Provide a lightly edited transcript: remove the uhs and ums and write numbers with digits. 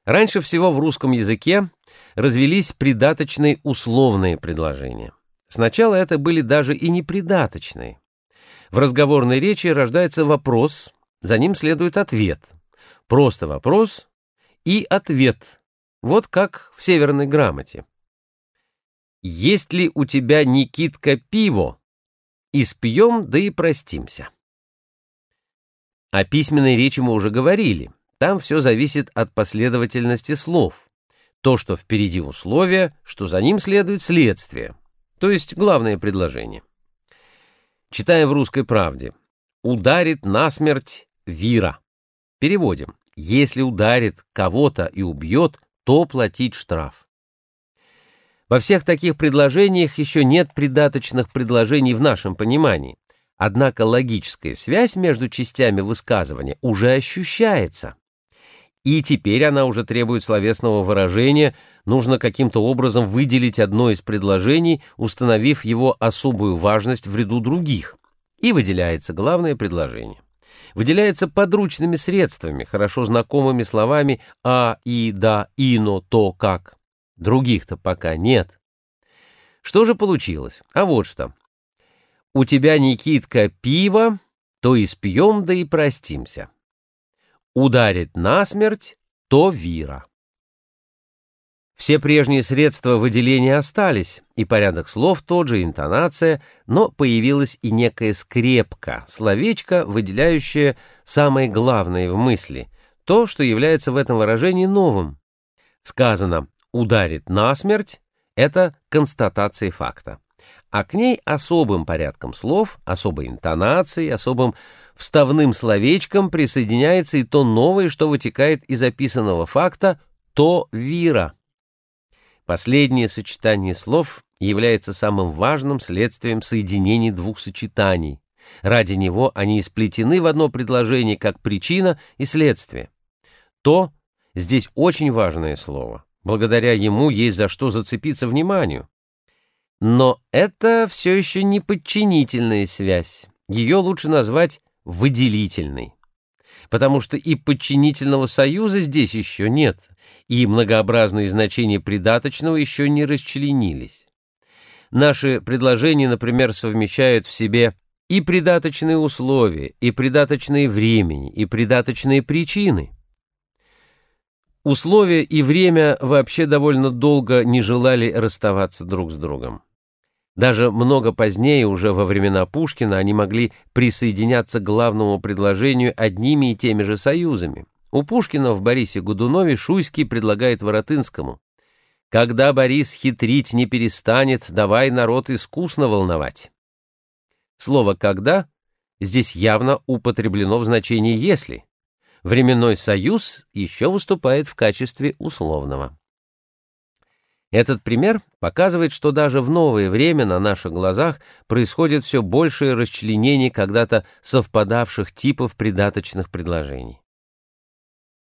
Раньше всего в русском языке развелись придаточные условные предложения. Сначала это были даже и не придаточные. В разговорной речи рождается вопрос, за ним следует ответ. Просто вопрос и ответ. Вот как в северной грамоте. «Есть ли у тебя, Никитка, пиво? Испьем, да и простимся». О письменной речи мы уже говорили. Там все зависит от последовательности слов. То, что впереди условие, что за ним следует следствие, то есть главное предложение. Читаем в «Русской правде». «Ударит насмерть Вира». Переводим. Если ударит кого-то и убьет, то платить штраф. Во всех таких предложениях еще нет придаточных предложений в нашем понимании. Однако логическая связь между частями высказывания уже ощущается. И теперь она уже требует словесного выражения, нужно каким-то образом выделить одно из предложений, установив его особую важность в ряду других. И выделяется главное предложение. Выделяется подручными средствами, хорошо знакомыми словами «а», «и», «да», «ино», «то», «как». Других-то пока нет. Что же получилось? А вот что. «У тебя, Никитка, пиво, то испьем, да и простимся. Ударит насмерть, то Вира». Все прежние средства выделения остались, и порядок слов тот же, интонация, но появилась и некая скрепка, словечко, выделяющее самое главное в мысли, то, что является в этом выражении новым. Сказано «ударит насмерть» — это констатация факта, а к ней особым порядком слов, особой интонацией, особым вставным словечком присоединяется и то новое, что вытекает из описанного факта, то Вира. Последнее сочетание слов является самым важным следствием соединений двух сочетаний. Ради него они сплетены в одно предложение как причина и следствие. «То» здесь очень важное слово. Благодаря ему есть за что зацепиться вниманию. Но это все еще не подчинительная связь. Ее лучше назвать выделительной. Потому что и подчинительного союза здесь еще нет, и многообразные значения придаточного еще не расчленились. Наши предложения, например, совмещают в себе и придаточные условия, и придаточные времени, и придаточные причины. Условия и время вообще довольно долго не желали расставаться друг с другом. Даже много позднее, уже во времена Пушкина, они могли присоединяться к главному предложению одними и теми же союзами. У Пушкина в «Борисе Годунове» Шуйский предлагает Воротынскому: «Когда Борис хитрить не перестанет, давай народ искусно волновать». Слово «когда» здесь явно употреблено в значении «если». Временной союз еще выступает в качестве условного. Этот пример показывает, что даже в новое время на наших глазах происходит все большее расчленение когда-то совпадавших типов придаточных предложений.